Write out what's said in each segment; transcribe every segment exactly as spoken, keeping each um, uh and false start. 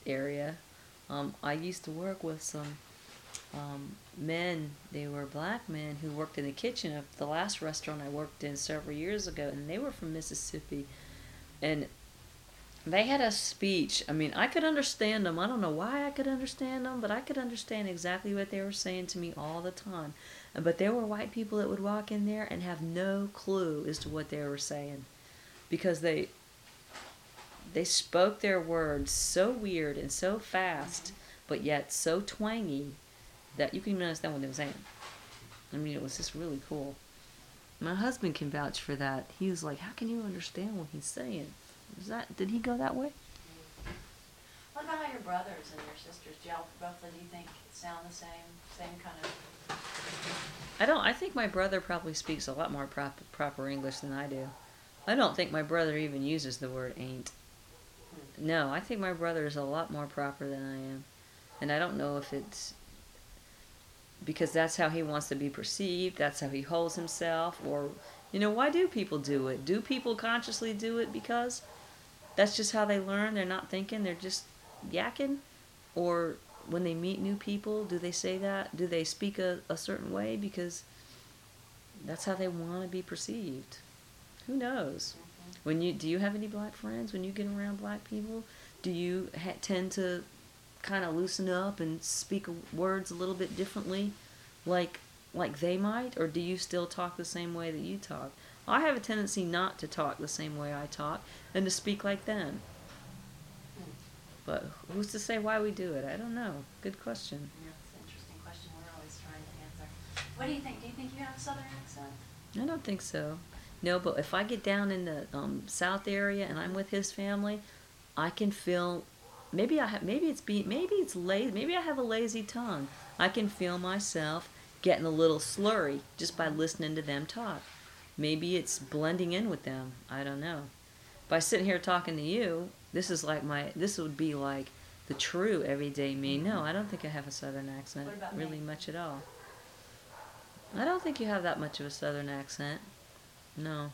area. Um, I used to work with some um, men. They were black men who worked in the kitchen of the last restaurant I worked in several years ago, and they were from Mississippi. And they had a speech. I mean, I could understand them. I don't know why I could understand them, but I could understand exactly what they were saying to me all the time. But there were white people that would walk in there and have no clue as to what they were saying because they they spoke their words so weird and so fast, but yet so twangy that you couldn't even understand what they were saying. I mean, it was just really cool. My husband can vouch for that. He was like, "How can you understand what he's saying?" Is that did he go that way? What about how your brothers and your sisters, do y'all roughly, do you think, sound the same, same kind of? I don't. I think my brother probably speaks a lot more prop, proper English than I do. I don't think my brother even uses the word ain't. No, I think my brother is a lot more proper than I am. And I don't know if it's because that's how he wants to be perceived, that's how he holds himself, or, you know, why do people do it? Do people consciously do it because that's just how they learn? They're not thinking, they're just yakking? Or when they meet new people, do they say that? Do they speak a, a certain way because that's how they want to be perceived? Who knows? Mm-hmm. When you do you have any black friends? When you get around black people, do you ha- tend to kind of loosen up and speak words a little bit differently, like like they might, or do you still talk the same way that you talk? I have a tendency not to talk the same way I talk and to speak like them. But who's to say why we do it? I don't know. Good question. Yeah, it's an interesting question we're always trying to answer. What do you think? Do you think you have a southern accent? I don't think so. No, but if I get down in the um, south area and I'm with his family, I can feel. Maybe I have. Maybe it's be. Maybe it's lazy. Maybe I have a lazy tongue. I can feel myself getting a little slurry just by listening to them talk. Maybe it's blending in with them. I don't know. By sitting here talking to you, this is like my. This would be like the true everyday me. No, I don't think I have a southern accent What about really me? much at all. I don't think you have that much of a southern accent. No.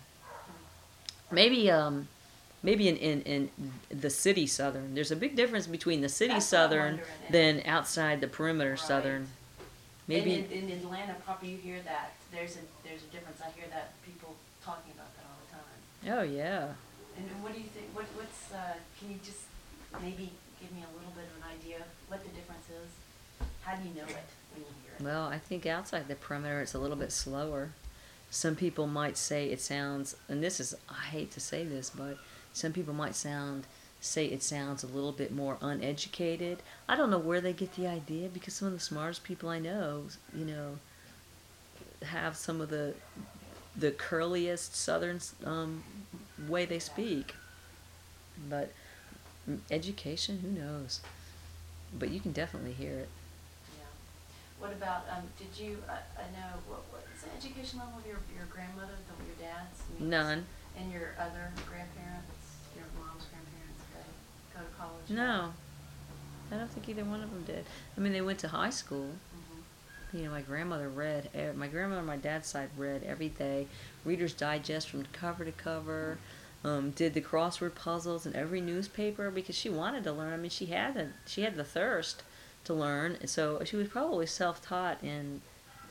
Maybe um maybe in, in, in the city southern. There's a big difference between the city That's what I'm southern wondering, and- than outside the perimeter Right. southern. Maybe And in, in Atlanta proper, you hear that. There's a there's a difference. I hear that people talking about that all the time. oh yeah. And what do you think? What what's? Uh, can you just maybe give me a little bit of an idea what the difference is? How do you know it when you hear it? Well, I think outside the perimeter it's a little bit slower. Some people might say it sounds, and this is, I hate to say this, but some people might sound, say it sounds a little bit more uneducated. I don't know where they get the idea because some of the smartest people I know, you know, have some of the the curliest southern um, way they speak. But mm, education, who knows? But you can definitely hear it. Yeah. What about? Um, did you? I, I know. What what's the education level of your your grandmother, the, your dad's? I mean, None. And your other grandparents, your mom's grandparents, did they go to college? No. I don't think either one of them did. I mean, they went to high school. Mm-hmm. You know, my grandmother read, e- my grandmother on my dad's side read every day, Reader's Digest from cover to cover, um, did the crossword puzzles in every newspaper because she wanted to learn. I mean, she had the, she had the thirst to learn, so she was probably self-taught in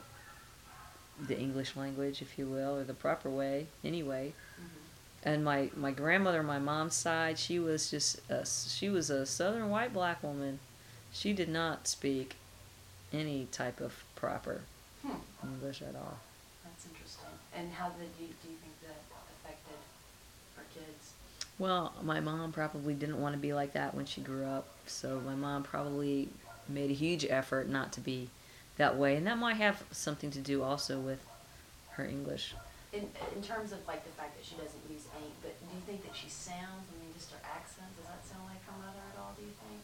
the English language, if you will, or the proper way, anyway. Mm-hmm. And my, my grandmother on my mom's side, she was just, a, she was a southern white black woman. She did not speak any type of proper Hmm. English at all. That's interesting. And how did you do you think that affected our kids? Well, my mom probably didn't want to be like that when she grew up, so my mom probably made a huge effort not to be that way, and that might have something to do also with her English. In in terms of like the fact that she doesn't use ain't, but do you think that she sounds, I mean, just her accent, does that sound like her mother at all, do you think?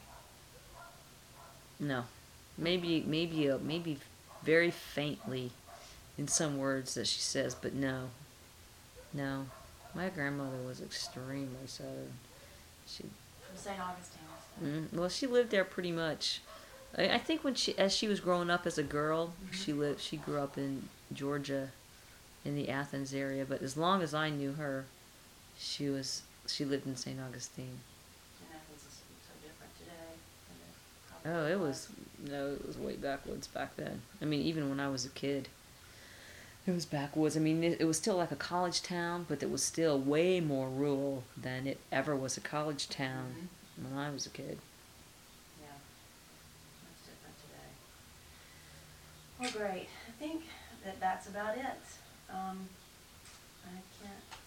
No, maybe maybe uh, maybe very faintly in some words that she says, but no, no. My grandmother was extremely southern. She, From Saint Augustine, I said. mm, well, she lived there pretty much. I, I think when she, as she was growing up as a girl, Mhm. she lived. She grew up in Georgia, in the Athens area. But as long as I knew her, she was she lived in Saint Augustine. And Athens is so different today. Oh, it was, no, it was way backwoods back then. I mean, even when I was a kid, it was backwoods. I mean, it, it was still like a college town, but it was still way more rural than it ever was a college town Mhm. when I was a kid. Yeah, much different today. Well, great. I think that that's about it. Um, I can't